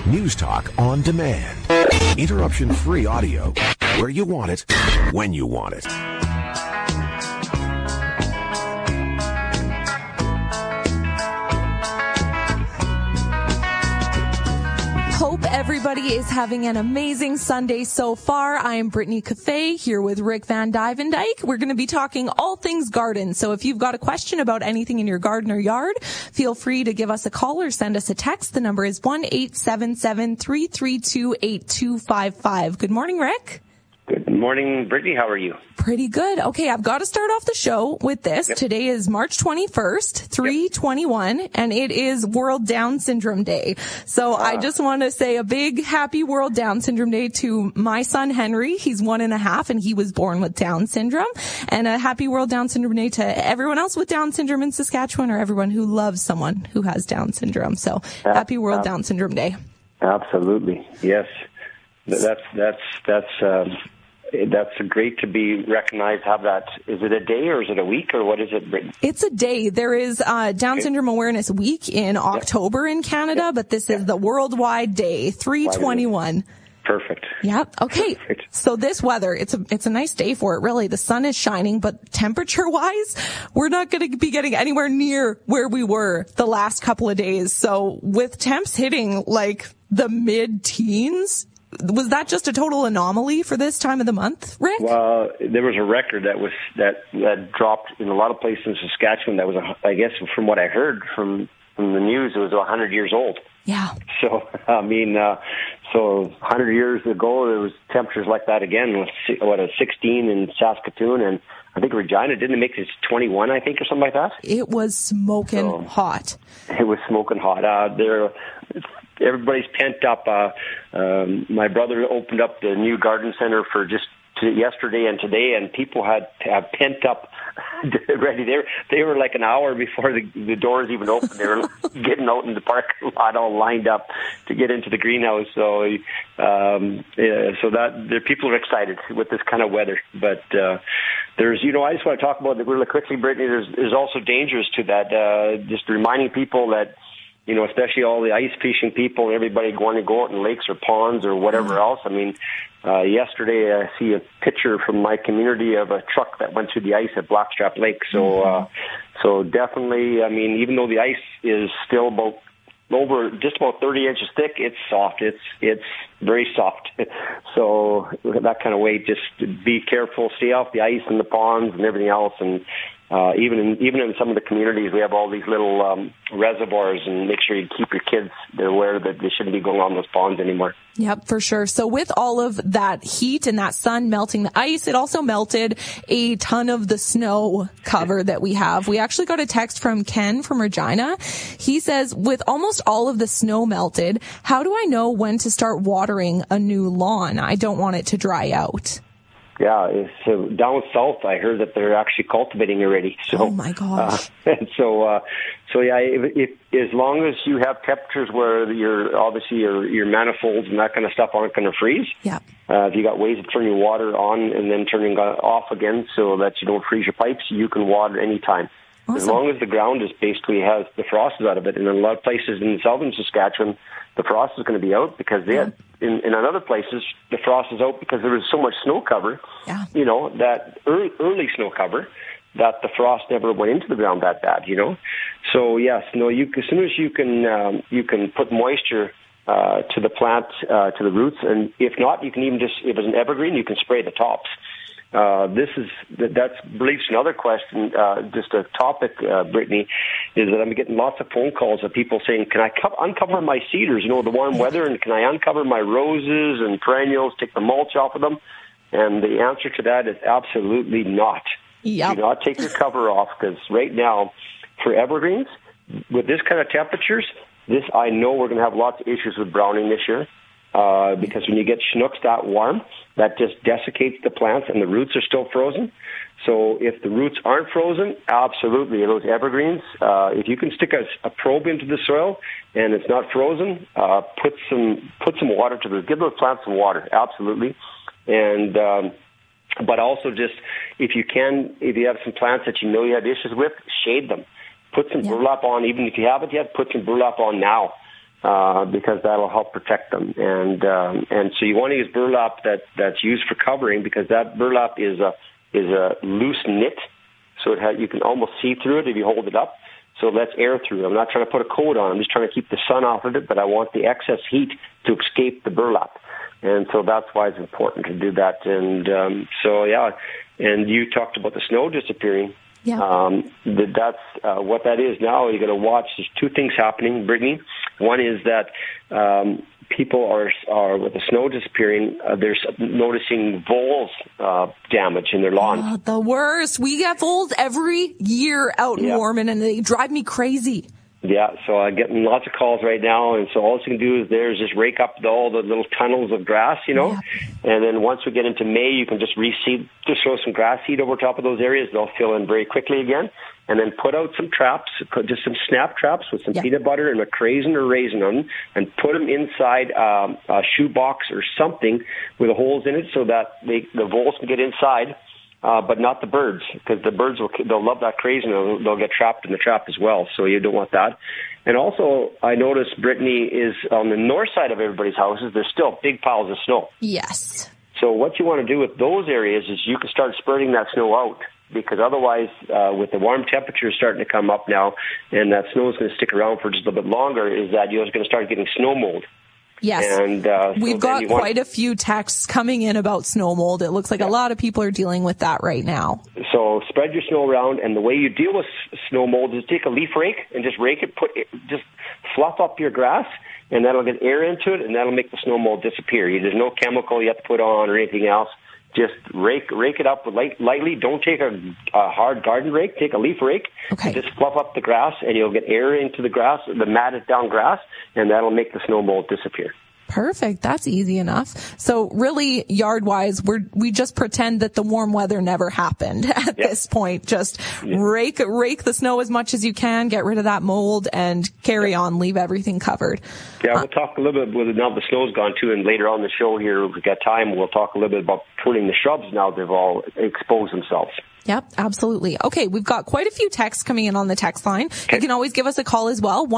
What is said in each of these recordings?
News Talk on demand. Interruption-free audio where you want it, when you want it. Hope everybody is having an amazing Sunday so far. I am Brittany Cafe here with Rick Van Dyke. We're going to be talking all things garden. So if you've got a question about anything in your garden or yard, feel free to give us a call or send us a text. The number is 1-877-332-8255. Good morning, Rick. Good morning, Brittany. How are you? Pretty good. Okay, I've got to start off the show with this. Yep. Today is March 21st, 3/21, and it is World Down Syndrome Day. So I just want to say a big happy World Down Syndrome Day to my son, Henry. He's 1.5, and he was born with Down syndrome. And a happy World Down Syndrome Day to everyone else with Down syndrome in Saskatchewan, or everyone who loves someone who has Down syndrome. So happy World Down Syndrome Day. Absolutely. Yes. That's great to be recognized. Have that. Is it a day or is it a week or what is it, Brittany? It's a day. There is Down Syndrome Awareness Week in October in Canada, but this is the worldwide day, 3/21. Perfect. Yep. Okay. Perfect. So this weather, it's a nice day for it, really. The sun is shining, but temperature-wise, we're not going to be getting anywhere near where we were the last couple of days. So with temps hitting like the mid-teens, was that just a total anomaly for this time of the month, Rick? Well, there was a record that dropped in a lot of places in Saskatchewan. That was, I guess, from what I heard from the news, it was 100 years old. Yeah. So, I mean, so 100 years ago, there was temperatures like that again, with 16 in Saskatoon, and I think Regina didn't make it 21, I think, or something like that. It was smoking hot. It was smoking hot. Everybody's pent up. My brother opened up the new garden center for just yesterday and today, and people have pent up ready. They were like an hour before the doors even opened. They were getting out in the parking lot, all lined up to get into the greenhouse. So, so that the people are excited with this kind of weather. But there's, I just want to talk about it really quickly, Brittany. There's also dangers to that. Just reminding people that, especially all the ice fishing people, everybody going to go out in lakes or ponds or whatever else. I mean, yesterday I see a picture from my community of a truck that went through the ice at Blackstrap Lake. So, so definitely, I mean, even though the ice is still just about 30 inches thick, it's soft. It's very soft. So that kind of way, just be careful, stay off the ice and the ponds and everything else. And even in some of the communities, we have all these little reservoirs, and make sure you keep your kids aware that they shouldn't be going on those ponds anymore. Yep, for sure. So with all of that heat and that sun melting the ice, it also melted a ton of the snow cover that we have. We actually got a text from Ken from Regina. He says, with almost all of the snow melted, how do I know when to start watering a new lawn? I don't want it to dry out. Yeah, so down south, I heard that they're actually cultivating already. So, oh my gosh! So yeah, if as long as you have temperatures where your manifolds and that kind of stuff aren't going to freeze. Yeah. If you got ways of turning water on and then turning it off again so that you don't freeze your pipes, you can water anytime. Awesome. As long as the ground has the frost is out of it. And in a lot of places in southern Saskatchewan, the frost is going to be out because they had, in other places, the frost is out because there was so much snow cover, that early snow cover, that the frost never went into the ground that bad, So yes, as soon as you can put moisture to the plant, to the roots, and if not, you can even if it's an evergreen, you can spray the tops. That's beliefs. Another question, just a topic, Brittany, is that I'm getting lots of phone calls of people saying, can I uncover my cedars, the warm weather, and can I uncover my roses and perennials, take the mulch off of them? And the answer to that is absolutely not. Yep. Do not take your cover off, because right now, for evergreens, with this kind of temperatures, I know we're going to have lots of issues with browning this year. Because when you get Chinooks that warm, that just desiccates the plants and the roots are still frozen. So if the roots aren't frozen, absolutely, those evergreens, if you can stick a probe into the soil and it's not frozen, put some water to give those plants some water, absolutely. And but also just, if you have some plants that you have issues with, shade them. Put some burlap on, even if you haven't yet, put some burlap on now. because that'll help protect them. And so you want to use burlap that's used for covering, because that burlap is a loose knit, so you can almost see through it if you hold it up. So it lets air through. I'm not trying to put a coat on. I'm just trying to keep the sun off of it, but I want the excess heat to escape the burlap. And so that's why it's important to do that. And and you talked about the snow disappearing. Yeah. That's what that is now. You're going to watch. There's two things happening, Brittany. One is that people are with the snow disappearing, they're noticing voles damage in their lawn. Oh, the worst. We get voles every year out in Warman, and they drive me crazy. Yeah, so I'm getting lots of calls right now, and so all you can do is just rake up all the little tunnels of grass, and then once we get into May, you can just reseed, just throw some grass seed over top of those areas. They'll fill in very quickly again, and then put out some traps, just some snap traps with some peanut butter and a craisin or raisin on them, and put them inside a shoebox or something with holes in it so that the voles can get inside. But not the birds, because the birds they'll love that craisin and they'll get trapped in the trap as well. So you don't want that. And also, I noticed, Brittany, is on the north side of everybody's houses, there's still big piles of snow. Yes. So what you want to do with those areas is you can start spurting that snow out, because otherwise, with the warm temperatures starting to come up now, and that snow is going to stick around for just a little bit longer, is that you're going to start getting snow mold. Yes. And we've got quite a few texts coming in about snow mold. It looks like a lot of people are dealing with that right now. So spread your snow around, and the way you deal with snow mold is take a leaf rake and just rake it, just fluff up your grass, and that'll get air into it, and that'll make the snow mold disappear. There's no chemical you have to put on or anything else. Just rake it up lightly. Don't take a hard garden rake. Take a leaf rake. Okay. Just fluff up the grass, and you'll get air into the grass, the matted down grass, and that'll make the snow mold disappear. Perfect. That's easy enough. So really, yard-wise, we just pretend that the warm weather never happened at this point. Just rake the snow as much as you can, get rid of that mold, and carry on. Leave everything covered. Yeah, we'll talk a little bit, now the snow's gone too, and later on the show here, if we got time, we'll talk a little bit about pruning the shrubs now they've all exposed themselves. Yep, absolutely. Okay, we've got quite a few texts coming in on the text line. Okay. You can always give us a call as well,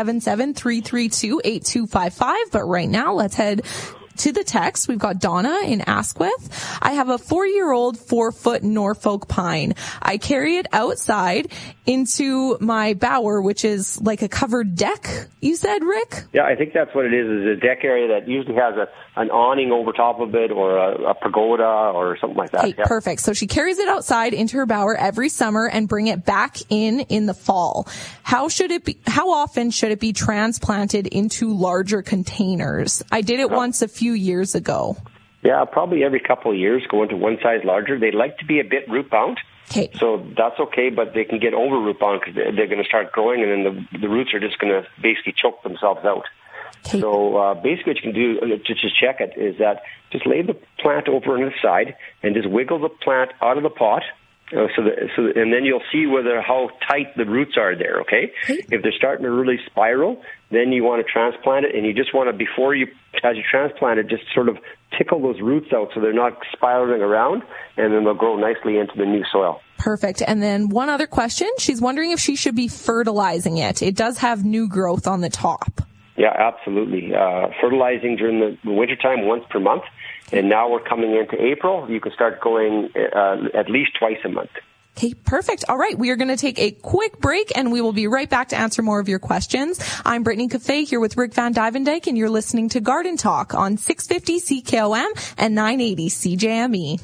1-877-332-8255. But right now, let's head to the text. We've got Donna in Asquith. I have a 4-year-old 4-foot Norfolk pine. I carry it outside into my bower, which is like a covered deck, you said, Rick? Yeah, I think that's what it is a deck area that usually has an awning over top of it, or a pagoda or something like that. Okay, perfect. So she carries it outside into her bower every summer and bring it back in the fall. How often should it be transplanted into larger containers? I did it once a few years ago. Yeah, probably every couple of years, go into one size larger. They like to be a bit root bound. Okay. So that's okay, but they can get over root bound because they're going to start growing, and then the roots are just going to basically choke themselves out. Okay. So basically what you can do to just check it is that just lay the plant over on the side and just wiggle the plant out of the pot. And then you'll see how tight the roots are there, okay? If they're starting to really spiral, then you want to transplant it, and you just want to, as you transplant it, just sort of tickle those roots out so they're not spiraling around, and then they'll grow nicely into the new soil. Perfect. And then one other question. She's wondering if she should be fertilizing it. It does have new growth on the top. Yeah, absolutely. Fertilizing during the wintertime once per month. And now we're coming into April. You can start going at least twice a month. Okay, perfect. All right, we are going to take a quick break, and we will be right back to answer more of your questions. I'm Brittany Cafe here with Rick Van Dyke, and you're listening to Garden Talk on 650 CKOM and 980 CJME.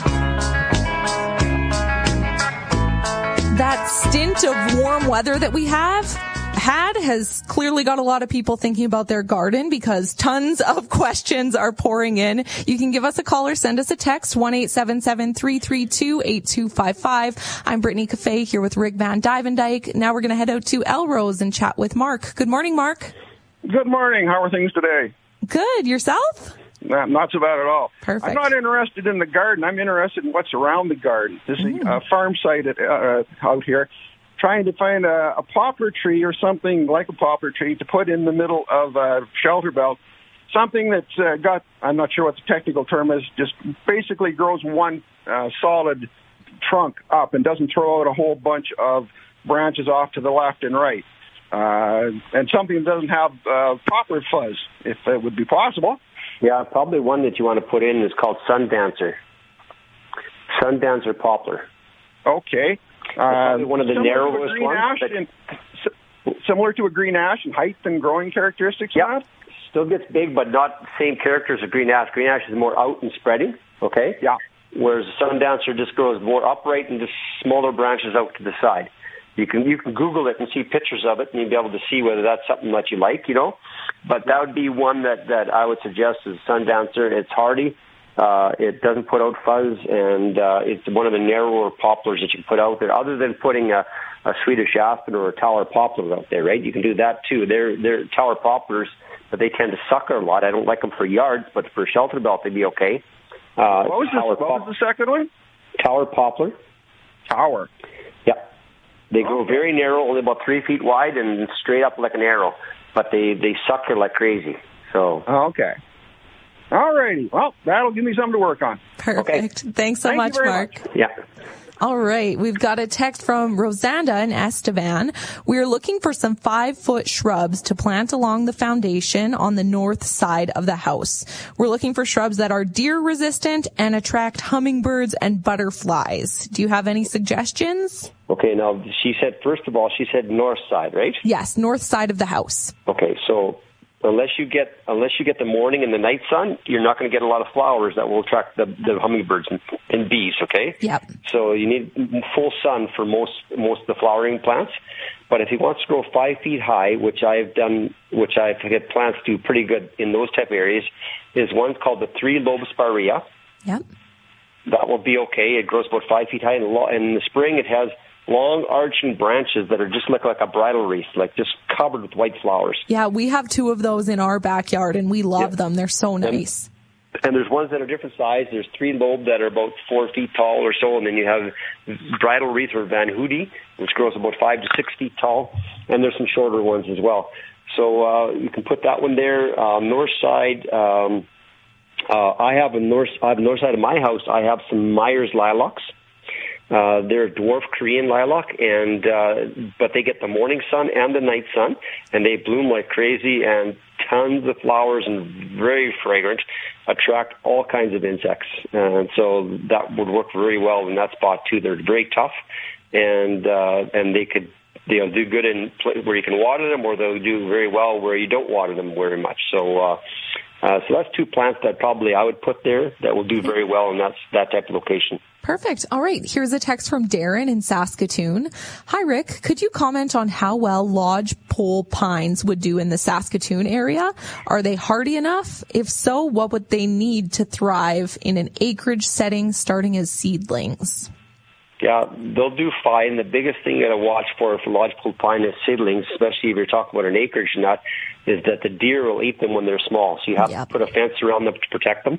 That stint of warm weather that we has clearly got a lot of people thinking about their garden, because tons of questions are pouring in. You can give us a call or send us a text, 1-877-332-8255. I'm Brittany Cafe here with Rick Van Dyke. Now we're going to head out to Elrose and chat with Mark. Good morning, Mark. Good morning. How are things today? Good. Yourself? Not so bad at all. Perfect. I'm not interested in the garden. I'm interested in what's around the garden. This is a farm site out here. Trying to find a poplar tree or something like a poplar tree to put in the middle of a shelter belt. Something that's got, I'm not sure what the technical term is, just basically grows one solid trunk up and doesn't throw out a whole bunch of branches off to the left and right. and something that doesn't have poplar fuzz, if it would be possible. Yeah, probably one that you want to put in is called Sundancer. Sundancer poplar. Okay. Probably one of the narrowest ones. Similar to a green ash in height and growing characteristics? Yeah. Still gets big, but not the same character as a green ash. Green ash is more out and spreading, okay? Yeah. Whereas the Sundancer just grows more upright and just smaller branches out to the side. You can Google it and see pictures of it, and you'll be able to see whether that's something that you like, But that would be one that I would suggest is Sundancer. It's hardy. It doesn't put out fuzz, and it's one of the narrower poplars that you can put out there, other than putting a Swedish aspen or a Tower poplar out there, right? You can do that too. They're Tower poplars, but they tend to sucker a lot. I don't like them for yards, but for shelter belt, they'd be okay. What was the second one? Tower poplar. Tower. Yeah. They go very narrow, only about 3 feet wide, and straight up like an arrow. But they sucker like crazy. So. Okay. All righty. Well, that'll give me something to work on. Perfect. Okay. Thanks so much, Mark. Yeah. All right. We've got a text from Rosanda in Estevan. We're looking for some 5-foot shrubs to plant along the foundation on the north side of the house. We're looking for shrubs that are deer resistant and attract hummingbirds and butterflies. Do you have any suggestions? Okay. Now, first of all, she said north side, right? Yes, north side of the house. Okay. So unless you get the morning and the night sun, you're not going to get a lot of flowers that will attract the hummingbirds and bees, okay? Yep. So you need full sun for most of the flowering plants. But if he wants to grow 5 feet high, which I've had plants do pretty good in those type of areas, is one called the 3-lobe spirea. Yep. That will be okay. It grows about 5 feet high, and in the spring it has long arching branches that are just like a bridal wreath, like just covered with white flowers. Yeah, we have 2 of those in our backyard, and we love them. They're so nice. And there's ones that are different size. There's 3-lobe that are about 4 feet tall or so, and then you have bridal wreath or Van Hoody, which grows about 5 to 6 feet tall, and there's some shorter ones as well. So you can put that one there. North side, I have the north side of my house. I have some Myers lilacs. They're a dwarf Korean lilac, but they get the morning sun and the night sun, and they bloom like crazy, and tons of flowers and very fragrant, attract all kinds of insects. And so that would work very well in that spot too. They're very tough, and they could do good in where you can water them, or they'll do very well where you don't water them very much. So that's 2 plants that probably I would put there that will do very well in that type of location. Perfect. All right. Here's a text from Darren in Saskatoon. Hi, Rick. Could you comment on how well lodgepole pines would do in the Saskatoon area? Are they hardy enough? If so, what would they need to thrive in an acreage setting starting as seedlings? Yeah, they'll do fine. The biggest thing you got to watch for lodgepole pine as seedlings, especially if you're talking about an acreage nut, is that the deer will eat them when they're small. So you have to put a fence around them to protect them.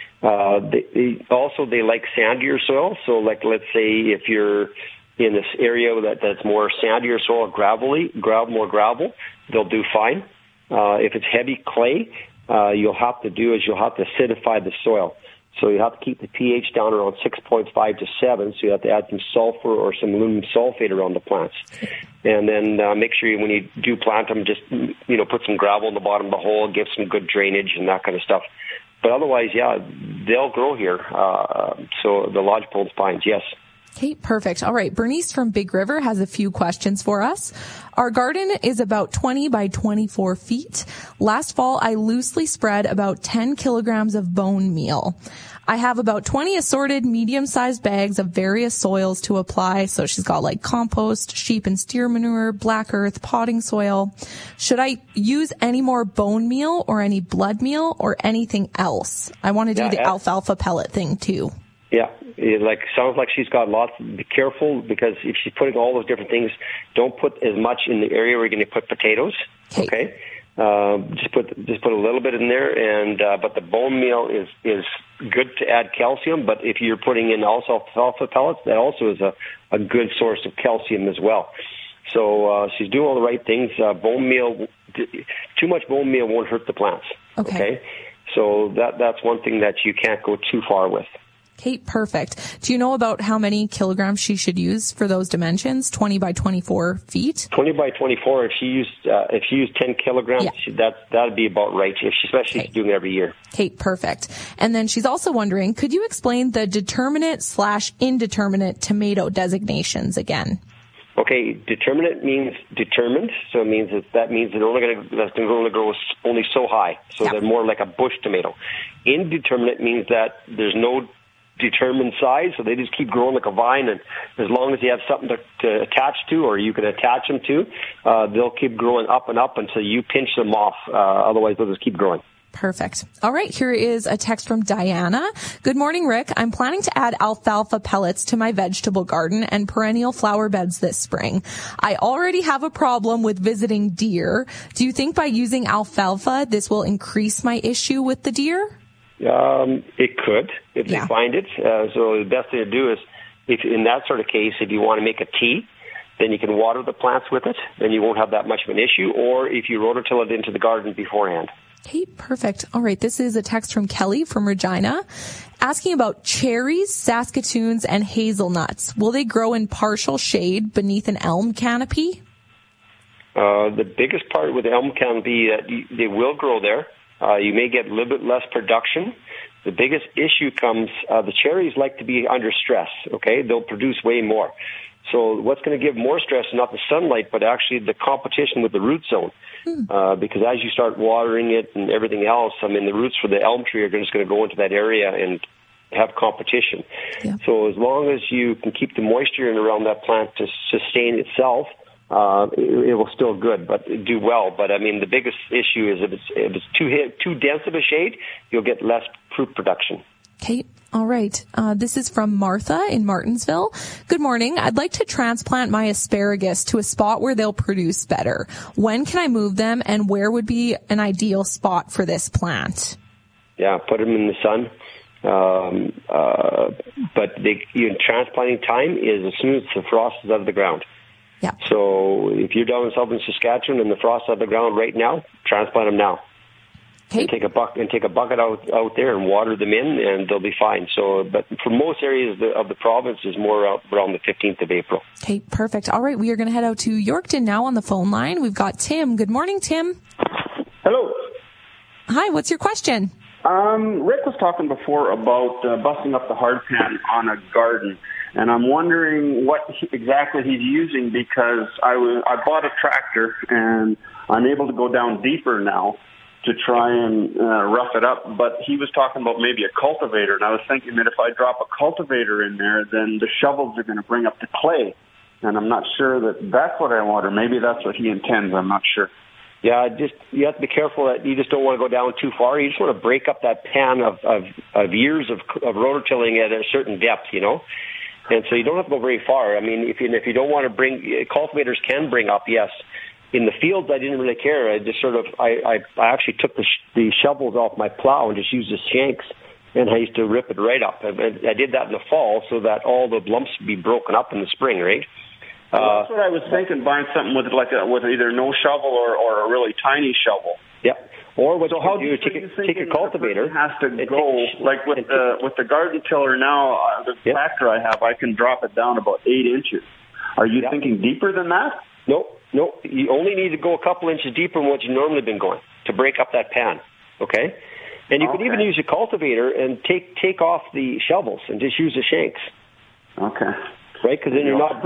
They like sandier soil. So, like, let's say if you're in this area that's more sandier soil, more gravel, they'll do fine. If it's heavy clay, you'll have to acidify the soil. So you have to keep the pH down around 6.5 to 7. So you have to add some sulfur or some aluminum sulfate around the plants. And then make sure when you do plant them, just put some gravel in the bottom of the hole, give some good drainage and that kind of stuff. But otherwise, they'll grow here. So the lodgepole pines, yes. Okay, perfect. All right. Bernice from Big River has a few questions for us. Our garden is about 20 by 24 feet. Last fall, I loosely spread about 10 kilograms of bone meal. I have about 20 assorted medium-sized bags of various soils to apply. So she's got like compost, sheep and steer manure, black earth, potting soil. Should I use any more bone meal or any blood meal or anything else? I want to do the alfalfa pellet thing too. Yeah, sounds like she's got lots. Be careful, because if she's putting all those different things, don't put as much in the area where you're going to put potatoes. Okay, just put a little bit in there, and but the bone meal is good to add calcium. But if you're putting in also alfalfa pellets, that also is a good source of calcium as well. So she's doing all the right things. Bone meal, too much bone meal won't hurt the plants. Okay? So that's one thing that you can't go too far with. Okay, perfect. Do you know about how many kilograms she should use for those dimensions? 20 by 24 feet? 20 by 24. If she used 10 kilograms, that'd be about right. Especially if she's doing it every year. Okay, perfect. And then she's also wondering, could you explain the determinate/indeterminate tomato designations again? Okay, determinate means determined, so it means that means they're only going to grow only so high, so they're more like a bush tomato. Indeterminate means that there's no determined size, so they just keep growing like a vine, and as long as you have something to attach to, or you can attach them to, they'll keep growing up and up until you pinch them off. Otherwise, they'll just keep growing. Perfect. All right. Here is a text from Diana. Good morning, Rick. I'm planning to add alfalfa pellets to my vegetable garden and perennial flower beds this spring. I already have a problem with visiting deer. Do you think by using alfalfa, this will increase my issue with the deer? It could, if they find it. So the best thing to do is, if in that sort of case, if you want to make a tea, then you can water the plants with it, then you won't have that much of an issue, or if you rototill it into the garden beforehand. Okay, perfect. All right, this is a text from Kelly from Regina asking about cherries, Saskatoons, and hazelnuts. Will they grow in partial shade beneath an elm canopy? The biggest part with the elm canopy, they will grow there. You may get a little bit less production. The biggest issue comes, the cherries like to be under stress, okay? They'll produce way more. So what's going to give more stress is not the sunlight, but actually the competition with the root zone. Because as you start watering it and everything else, I mean, the roots for the elm tree are just going to go into that area and have competition. Yeah. So as long as you can keep the moisture in around that plant to sustain itself, it will still do well. But I mean, the biggest issue is if it's too dense of a shade, you'll get less fruit production. Okay. All right. This is from Martha in Martinsville. Good morning. I'd like to transplant my asparagus to a spot where they'll produce better. When can I move them, and where would be an ideal spot for this plant? Yeah, put them in the sun. But transplanting time is as soon as the frost is out of the ground. Yeah. So if you're down in southern Saskatchewan and the frost is out of the ground right now, transplant them now. Okay. And take a bucket out there and water them in, and they'll be fine. So, but for most areas of the province is more around the 15th of April. Okay, perfect. All right, we are going to head out to Yorkton now on the phone line. We've got Tim. Good morning, Tim. Hello. Hi, what's your question? Rick was talking before about busting up the hardpan on a garden, and I'm wondering what exactly he's using, because I bought a tractor and I'm able to go down deeper now to try and rough it up, but he was talking about maybe a cultivator, and I was thinking that if I drop a cultivator in there, then the shovels are going to bring up the clay, and I'm not sure that that's what I want, or maybe that's what he intends. I'm not sure. Yeah, you have to be careful that you just don't want to go down too far. You just want to break up that pan of years of rototilling at a certain depth, you know. And so you don't have to go very far. I mean, if you don't want to cultivators can bring up, yes. In the fields, I didn't really care. I just I actually took the shovels off my plow and just used the shanks, and I used to rip it right up. I did that in the fall so that all the lumps would be broken up in the spring, right? That's what I was thinking, buying something with either no shovel or a really tiny shovel. Yep. Or what you do, take a cultivator. It has to go, like with the garden tiller now, the tractor I have, I can drop it down about 8 inches. Are you thinking deeper than that? Nope. You only need to go a couple inches deeper than what you've normally been going to break up that pan, okay? And you can even use a cultivator and take off the shovels and just use the shanks. Okay. Right? Because then you're not,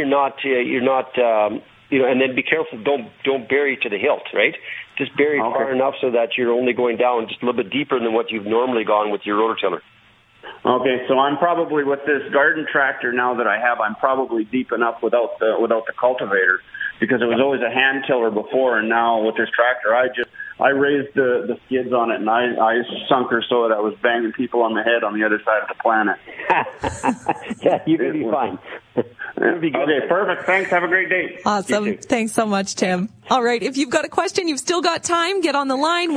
and then be careful, don't bury to the hilt, right? Just bury far enough so that you're only going down just a little bit deeper than what you've normally gone with your rototiller. Okay, so I'm probably, with this garden tractor now that I have, I'm probably deep enough without the cultivator, because it was always a hand tiller before, and now with this tractor, I raised the skids on it, and I sunk her so that I was banging people on the head on the other side of the planet. Yeah, you can be fine. Okay, perfect. Thanks. Have a great day. Awesome. Thanks so much, Tim. All right. If you've got a question, you've still got time. Get on the line,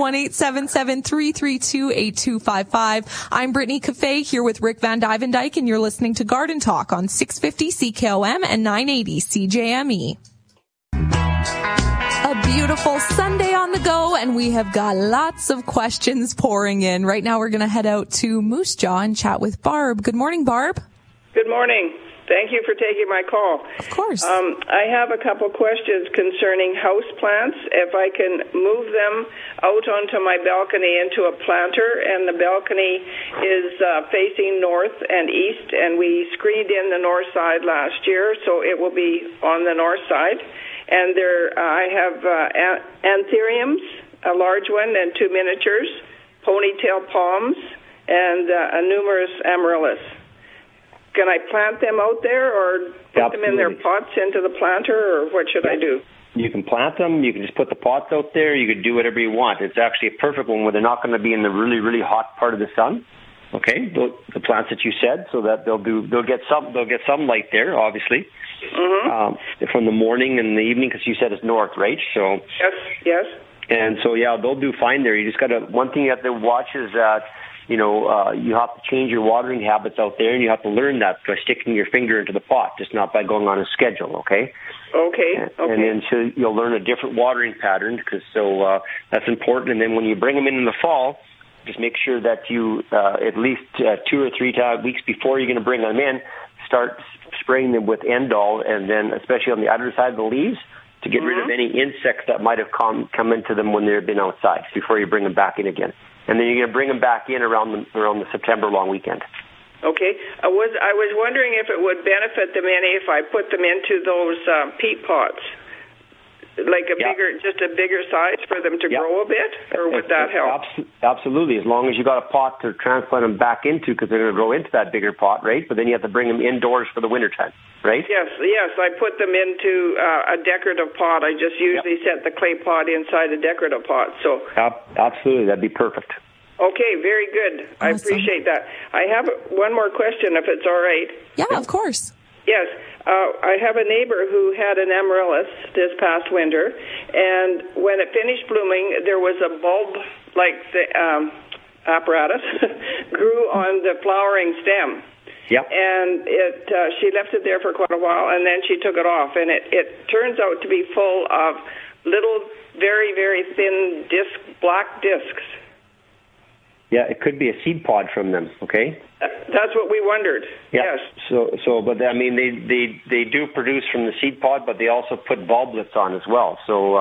1-877-332-8255. I'm Brittany Cafe here with Rick Van Dyke, and you're listening to Garden Talk on 650 CKOM and 980 CJME. A beautiful Sunday on the go, and we have got lots of questions pouring in. Right now we're going to head out to Moose Jaw and chat with Barb. Good morning, Barb. Good morning. Thank you for taking my call. Of course. I have a couple questions concerning house plants. If I can move them out onto my balcony into a planter, and the balcony is facing north and east, and we screened in the north side last year, so it will be on the north side. And I have anthuriums, a large one, and 2 miniatures, ponytail palms, and a numerous amaryllis. Can I plant them out there, or put them in their pots into the planter, or what should I do? You can plant them. You can just put the pots out there. You can do whatever you want. It's actually a perfect one where they're not going to be in the really, really hot part of the sun. Okay, the plants that you said, so that they'll get some light there, obviously, from the morning and the evening, because you said it's north, right? So yes. And so they'll do fine there. You just one thing you have to watch is that. You have to change your watering habits out there, and you have to learn that by sticking your finger into the pot, just not by going on a schedule, okay? Okay. And then so you'll learn a different watering pattern, that's important. And then when you bring them in the fall, just make sure that you, at least 2 or 3 weeks before you're going to bring them in, start spraying them with Endol, and then especially on the other side of the leaves, to get rid of any insects that might have come into them when they've been outside before you bring them back in again. And then you're going to bring them back in around the September long weekend. Okay. I was wondering if it would benefit them any if I put them into those peat pots, like a bigger size for them to grow a bit, or would that help? Absolutely. As long as you got a pot to transplant them back into, because they're going to grow into that bigger pot, right? But then you have to bring them indoors for the wintertime, right? Yes. I put them into a decorative pot. I just usually set the clay pot inside a decorative pot. So absolutely, that'd be perfect. Okay, very good. Awesome. I appreciate that. I have one more question, if it's all right. Yeah, of course. Yes. I have a neighbor who had an amaryllis this past winter, and when it finished blooming, there was a bulb, like the apparatus, grew on the flowering stem. Yep. And she left it there for quite a while, and then she took it off, and it turns out to be full of little, very, very thin black discs. Yeah, it could be a seed pod from them, okay? That's what we wondered. Yeah. Yes. But I mean, they do produce from the seed pod, but they also put bulblets on as well.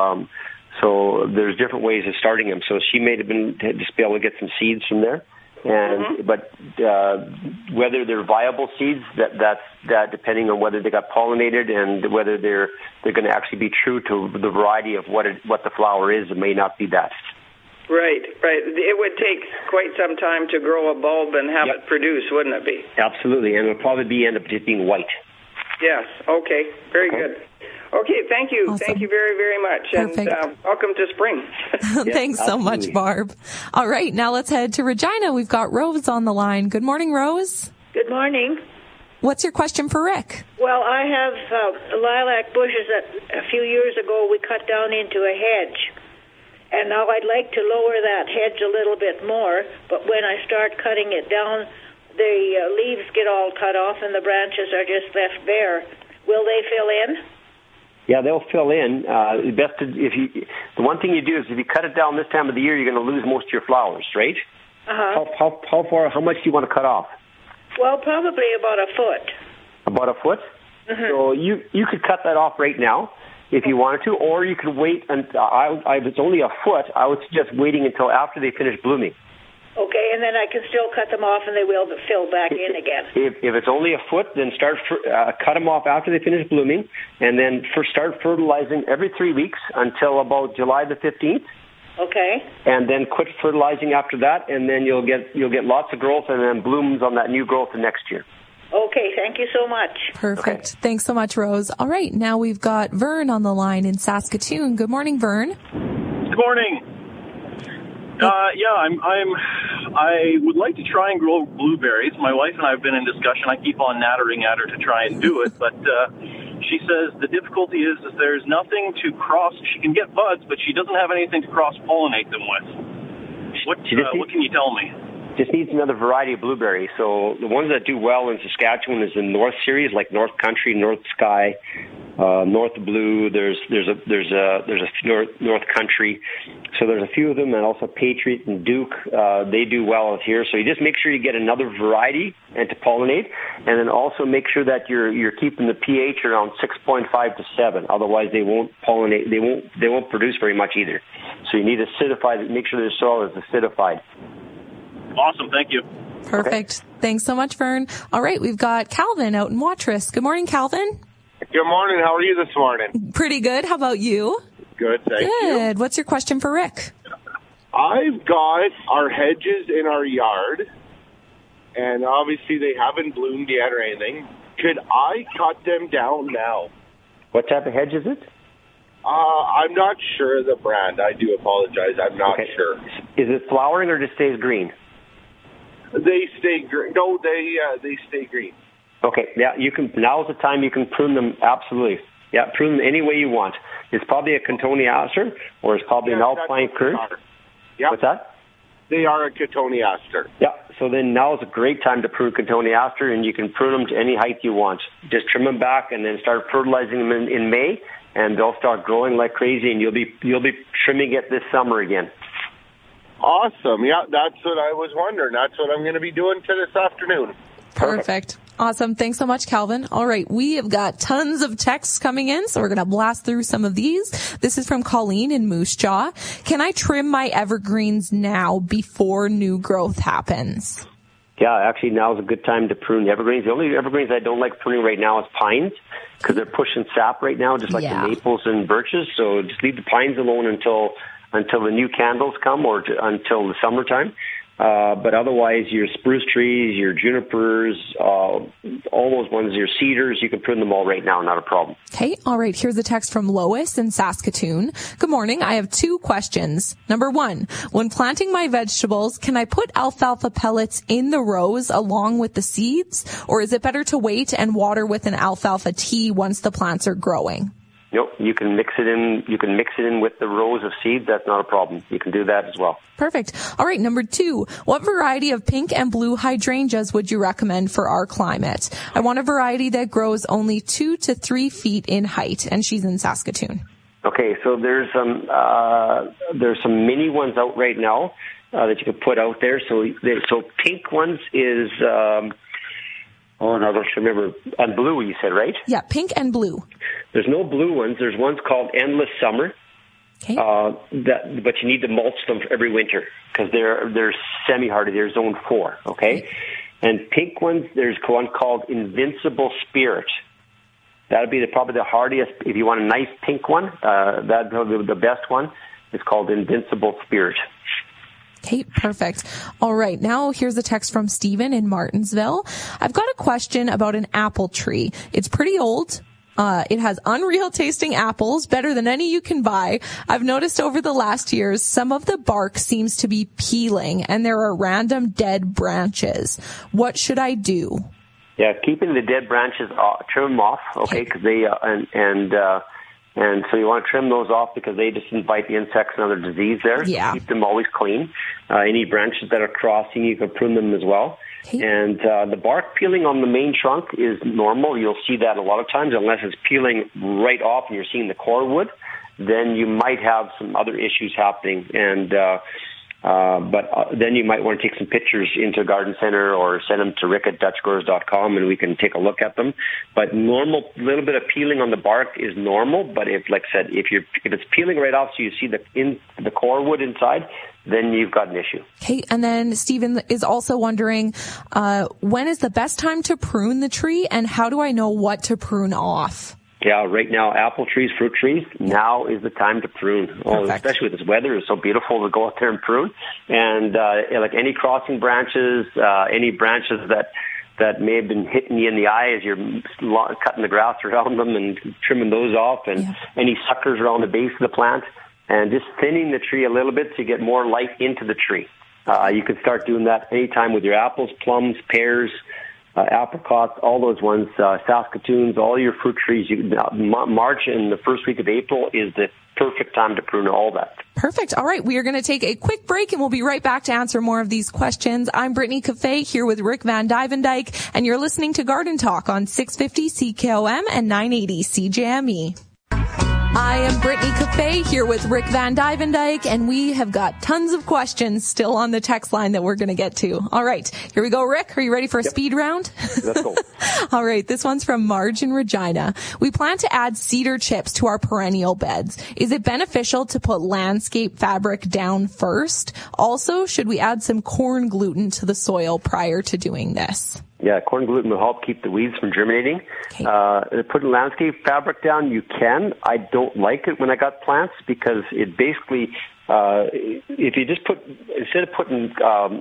So there's different ways of starting them. So she may have been just be able to get some seeds from there, but whether they're viable seeds, that depending on whether they got pollinated and whether they're going to actually be true to the variety of what the flower is, it may not be that. Right. It would take quite some time to grow a bulb and have it produce, wouldn't it be? Absolutely, and it would probably end up just being white. Yes, okay. Very good. Okay, thank you. Awesome. Thank you very, very much. Perfect. And welcome to spring. Thanks so much, Barb. All right, now let's head to Regina. We've got Rose on the line. Good morning, Rose. Good morning. What's your question for Rick? Well, I have lilac bushes that a few years ago we cut down into a hedge. And now I'd like to lower that hedge a little bit more, but when I start cutting it down, the leaves get all cut off and the branches are just left bare. Will they fill in? Yeah, they'll fill in. The one thing you do is if you cut it down this time of the year, you're going to lose most of your flowers, right? How much do you want to cut off? Well, probably about a foot. About a foot? Mm-hmm. So you could cut that off right now, if you wanted to, or you could wait. And if it's only a foot, I would suggest waiting until after they finish blooming. Okay, and then I can still cut them off, and they will fill back in again. If it's only a foot, then cut them off after they finish blooming, and then start fertilizing every 3 weeks until about July the 15th. Okay. And then quit fertilizing after that, and then you'll get lots of growth and then blooms on that new growth the next year. Okay, thank you so much. Perfect. Okay. Thanks so much, Rose. All right, now we've got Vern on the line in Saskatoon. Good morning, Vern. Good morning. I would like to try and grow blueberries. My wife and I have been in discussion. I keep on nattering at her to try and do it, but she says the difficulty is there's nothing to cross. She can get buds, but she doesn't have anything to cross-pollinate them with. What can you tell me? Just needs another variety of blueberries. So the ones that do well in Saskatchewan is the North series, like North Country, North Sky, North Blue. There's a North Country. So there's a few of them, and also Patriot and Duke. They do well here. So you just make sure you get another variety and to pollinate, and then also make sure that you're keeping the pH around 6.5 to 7. Otherwise, they won't pollinate. They won't produce very much either. So you need to acidify. Make sure the soil is acidified. Awesome. Thank you. Perfect. Okay. Thanks so much, Vern. All right, we've got Calvin out in Watrous. Good morning, Calvin. Good morning. How are you this morning? Pretty good. How about you? Good, thank you. Good. What's your question for Rick? I've got our hedges in our yard, and obviously they haven't bloomed yet or anything. Could I cut them down now? What type of hedge is it? I'm not sure the brand. I do apologize. I'm not sure. Is it flowering or just stays green? They stay green. No, they stay green. Okay, yeah, you can. Now's the time you can prune them. Absolutely, yeah, prune them any way you want. It's probably a cotoneaster, or it's probably an alpine curd. Yeah. What's that? They are a cotoneaster. Yeah. So then now is a great time to prune cotoneaster, and you can prune them to any height you want. Just trim them back, and then start fertilizing them in May, and they'll start growing like crazy, and you'll be trimming it this summer again. Awesome. Yeah, that's what I was wondering. That's what I'm going to be doing this afternoon. Perfect. Awesome. Thanks so much, Calvin. All right. We have got tons of texts coming in, so we're going to blast through some of these. This is from Colleen in Moose Jaw. Can I trim my evergreens now before new growth happens? Yeah, actually now is a good time to prune the evergreens. The only evergreens I don't like pruning right now is pines, because they're pushing sap right now, just like the maples and birches. So just leave the pines alone until the new candles come, or until the summertime. But otherwise, your spruce trees, your junipers, all those ones, your cedars, you can prune them all right now, not a problem. Okay, all right. Here's a text from Lois in Saskatoon. Good morning. I have 2 questions. Number 1, when planting my vegetables, can I put alfalfa pellets in the rows along with the seeds, or is it better to wait and water with an alfalfa tea once the plants are growing? Nope, you can mix it in. You can mix it in with the rows of seeds. That's not a problem. You can do that as well. Perfect. All right, number 2. What variety of pink and blue hydrangeas would you recommend for our climate? I want a variety that grows only 2 to 3 feet in height, and she's in Saskatoon. Okay, so there's some mini ones out right now that you can put out there. So pink ones is. Oh, no, I don't remember. And blue, you said, right? Yeah, pink and blue. There's no blue ones. There's ones called Endless Summer. Okay. But you need to mulch them every winter because they're semi-hardy. They're zone 4, okay? And pink ones, there's one called Invincible Spirit. That would be probably the hardiest. If you want a nice pink one, that'd be the best one. It's called Invincible Spirit. Okay, perfect. All right. Now here's a text from Stephen in Martinsville. I've got a question about an apple tree. It's pretty old. It has unreal tasting apples, better than any you can buy. I've noticed over the last years, some of the bark seems to be peeling and there are random dead branches. What should I do? Yeah, keeping the dead branches, trim them off, okay? Because they, and so you want to trim those off because they just invite the insects and other disease there. Yeah. So keep them always clean. Any branches that are crossing, you can prune them as well. Okay. And the bark peeling on the main trunk is normal. You'll see that a lot of times, unless it's peeling right off and you're seeing the core wood, then you might have some other issues happening. And but then you might want to take some pictures into a garden center or send them to rick@dutchgrowers.com and we can take a look at them. But normal, little bit of peeling on the bark is normal. But if, like I said, if it's peeling right off, so you see the core wood inside, then you've got an issue. Okay, and then Stephen is also wondering, when is the best time to prune the tree, and how do I know what to prune off? Yeah, right now, apple trees, fruit trees, now is the time to prune. Oh, especially with this weather, it's so beautiful to go out there and prune. And like any crossing branches, any branches that may have been hitting you in the eye as you're cutting the grass around them and trimming those off, and any suckers around the base of the plant, and just thinning the tree a little bit to get more light into the tree. You can start doing that anytime with your apples, plums, pears, apricots, all those ones, Saskatoons, all your fruit trees. March and the first week of April is the perfect time to prune all that. Perfect. All right. We are going to take a quick break and we'll be right back to answer more of these questions. I'm Brittany Cafe here with Rick Van Dyke, and you're listening to Garden Talk on 650 CKOM and 980 CJME. I am Brittany Cafe here with Rick Van Dyke, and we have got tons of questions still on the text line that we're going to get to. All right, here we go, Rick. Are you ready for a speed round? Let's go. All right, this one's from Marge in Regina. We plan to add cedar chips to our perennial beds. Is it beneficial to put landscape fabric down first? Also, should we add some corn gluten to the soil prior to doing this? Yeah, corn gluten will help keep the weeds from germinating. Okay. Putting landscape fabric down, you can. I don't like it when I got plants because it basically, if you just instead of putting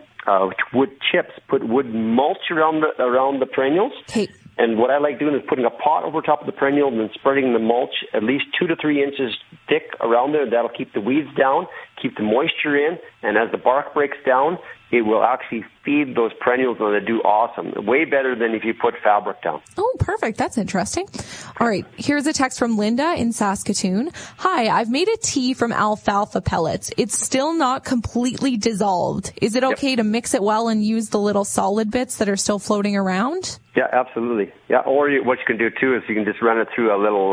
wood chips, put wood mulch around the perennials. Okay. And what I like doing is putting a pot over top of the perennial and then spreading the mulch at least 2 to 3 inches thick around there. That'll keep the weeds down, keep the moisture in, and as the bark breaks down, it will actually feed those perennials and they do awesome. Way better than if you put fabric down. Oh, perfect. That's interesting. All right. Here's a text from Linda in Saskatoon. Hi, I've made a tea from alfalfa pellets. It's still not completely dissolved. Is it okay to mix it well and use the little solid bits that are still floating around? Yeah, absolutely. Yeah, or what you can do too is you can just run it through a little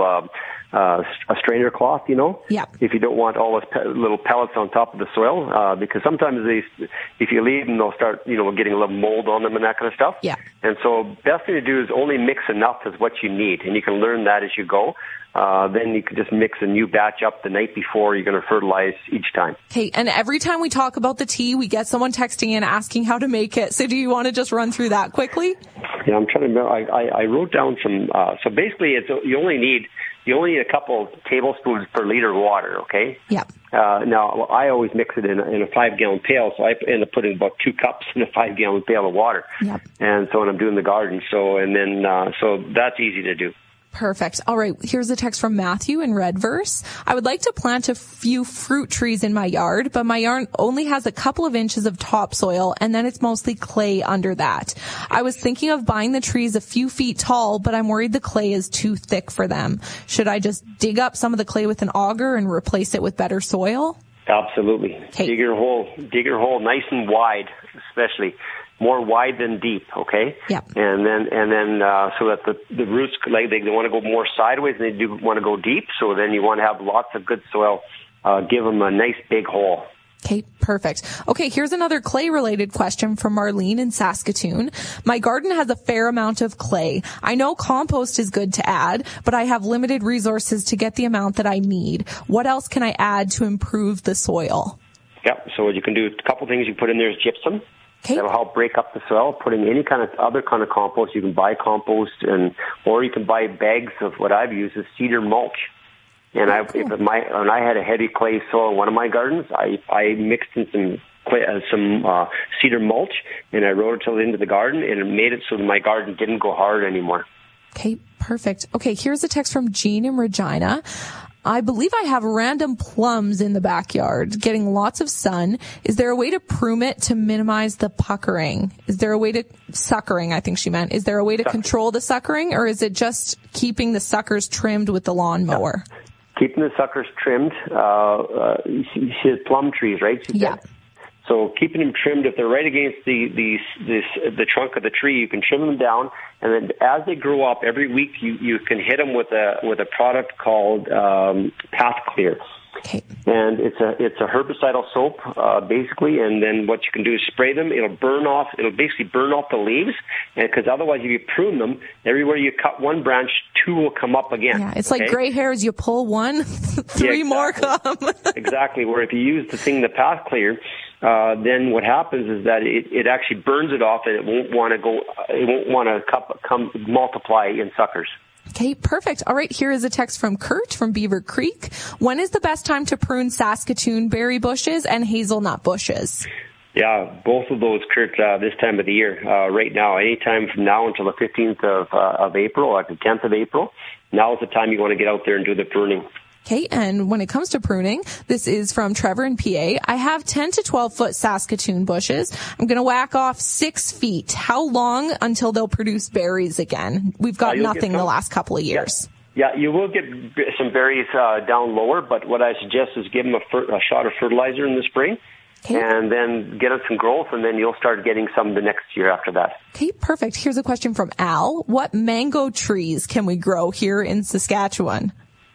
a strainer cloth, Yeah. If you don't want all those little pellets on top of the soil, because sometimes if you leave them, they'll start, getting a little mold on them and that kind of stuff. Yeah. And so best thing to do is only mix enough as what you need, and you can learn that as you go. Then you can just mix a new batch up the night before you're going to fertilize each time. Okay, and every time we talk about the tea, we get someone texting in asking how to make it. So do you want to just run through that quickly? Yeah, I'm trying to remember. I wrote down some. So basically, you only need a couple tablespoons per liter of water. Okay. Yeah. Now I always mix it in a 5-gallon pail, so I end up putting about 2 cups in a 5-gallon pail of water. Yep. And so when I'm doing the garden, so that's easy to do. Perfect. All right. Here's a text from Matthew in Redverse. I would like to plant a few fruit trees in my yard, but my yard only has a couple of inches of topsoil and then it's mostly clay under that. I was thinking of buying the trees a few feet tall, but I'm worried the clay is too thick for them. Should I just dig up some of the clay with an auger and replace it with better soil? Absolutely. Okay. Dig your hole nice and wide, especially. More wide than deep, okay? Yeah. And then so that the roots, like they want to go more sideways and they do want to go deep, so then you want to have lots of good soil. Give them a nice big hole. Okay, perfect. Okay, here's another clay-related question from Marlene in Saskatoon. My garden has a fair amount of clay. I know compost is good to add, but I have limited resources to get the amount that I need. What else can I add to improve the soil? Yeah, so what you can do, a couple things you put in there is gypsum. Okay. That'll help break up the soil. Putting any other kind of compost, you can buy compost, or you can buy bags of what I've used is cedar mulch. And when I had a heavy clay soil in one of my gardens, I mixed in some cedar mulch, and I wrote it till the end of the garden, and it made it so that my garden didn't go hard anymore. Okay, perfect. Okay, here's a text from Jean in Regina. I believe I have random plums in the backyard, getting lots of sun. Is there a way to prune it to minimize the puckering? Is there a way to suckering? I think she meant. Is there a way to control the suckering, or is it just keeping the suckers trimmed with the lawnmower? Yeah. Keeping the suckers trimmed. She has plum trees, right? Yeah. So keeping them trimmed, if they're right against the trunk of the tree, you can trim them down, and then as they grow up, every week you can hit them with a product called Path Clear. Okay. And it's a herbicidal soap, basically, and then what you can do is spray them. It'll basically burn off the leaves, because otherwise if you prune them, everywhere you cut one branch, 2 will come up again. Yeah, it's like gray hairs. You pull one, 3 more come. Exactly, where if you use the Path Clear, then what happens is that it actually burns it off, and it won't want to come multiply in suckers. Okay, perfect. All right, here is a text from Kurt from Beaver Creek. When is the best time to prune Saskatoon berry bushes and hazelnut bushes? Yeah, both of those, Kurt, this time of the year. Right now, anytime from now until the 15th of April, or the 10th of April, now is the time you want to get out there and do the pruning. Okay, and when it comes to pruning, this is from Trevor in PA. I have 10 to 12 foot Saskatoon bushes. I'm going to whack off 6 feet. How long until they'll produce berries again? We've got nothing the last couple of years. Yeah, you will get some berries down lower, but what I suggest is give them a shot of fertilizer in the spring. Okay. And then get them some growth, and then you'll start getting some the next year after that. Okay, perfect. Here's a question from Al. What mango trees can we grow here in Saskatchewan?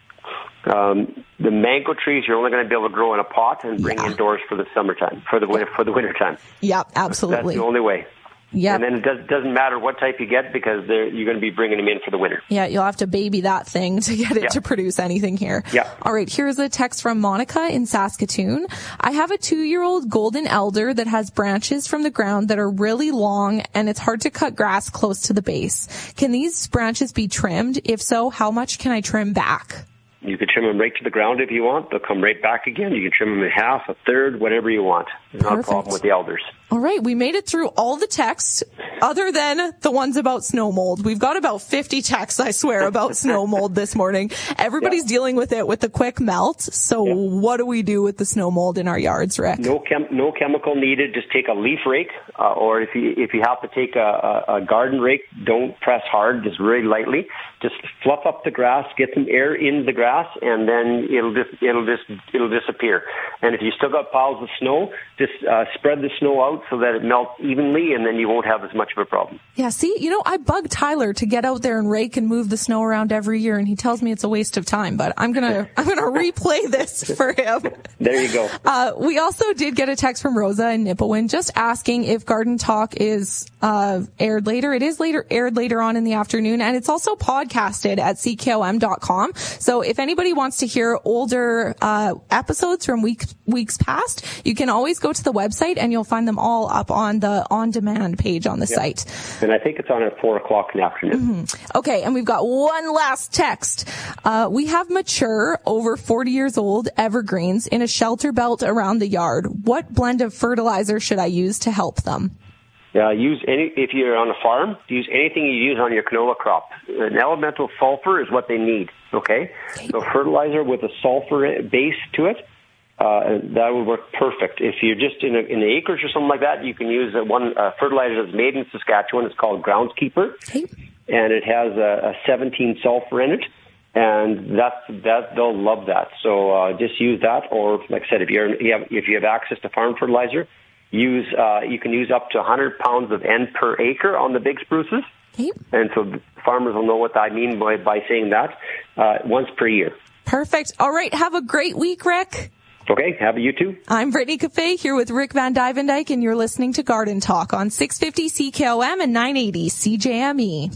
The mango trees you're only going to be able to grow in a pot and bring indoors for the summertime, for the winter time. Yep, absolutely. That's the only way. Yeah. And then it doesn't matter what type you get because you're going to be bringing them in for the winter. Yeah, you'll have to baby that thing to get it to produce anything here. Yeah. All right, here's a text from Monica in Saskatoon. I have a 2-year-old golden elder that has branches from the ground that are really long, and it's hard to cut grass close to the base. Can these branches be trimmed? If so, how much can I trim back? You can trim them right to the ground if you want. They'll come right back again. You can trim them in half, a third, whatever you want. There's not a problem with the elders. All right. We made it through all the texts other than the ones about snow mold. We've got about 50 texts, I swear, about snow mold this morning. Everybody's dealing with it with the quick melt. So what do we do with the snow mold in our yards, Rick? No chemical needed. Just take a leaf rake, or if you have to take a garden rake, don't press hard, just really lightly. Just fluff up the grass, get some air into the grass, and then it'll disappear. And if you still got piles of snow, just spread the snow out so that it melts evenly, and then you won't have as much of a problem. Yeah, see, I bug Tyler to get out there and rake and move the snow around every year, and he tells me it's a waste of time. But I'm gonna replay this for him. There you go. We also did get a text from Rosa in Nipawin just asking if Garden Talk is aired later. It is aired later on in the afternoon, and it's also podcasted at CKOM.com. So if anybody wants to hear older episodes from weeks past, you can always go to the website and you'll find them all up on the on-demand page on the site. And I think it's on at 4 o'clock in the afternoon. Mm-hmm. Okay, and we've got one last text. We have mature, over 40 years old evergreens in a shelter belt around the yard. What blend of fertilizer should I use to help them? If you're on a farm, use anything you use on your canola crop. An elemental sulfur is what they need, okay? So fertilizer with a sulfur base to it, that would work perfect. If you're just in the acres or something like that, you can use one fertilizer that's made in Saskatchewan. It's called Groundskeeper, and it has a 17 sulfur in it, and they'll love that. So just use that, or like I said, if you have access to farm fertilizer, you can use up to 100 pounds of N per acre on the big spruces. And so farmers will know what I mean by saying that once per year. Perfect. All right. Have a great week, Rick. Okay. Have you too. I'm Brittany Cafe here with Rick Van Dyvendijk, and you're listening to Garden Talk on 650 CKOM and 980 CJME.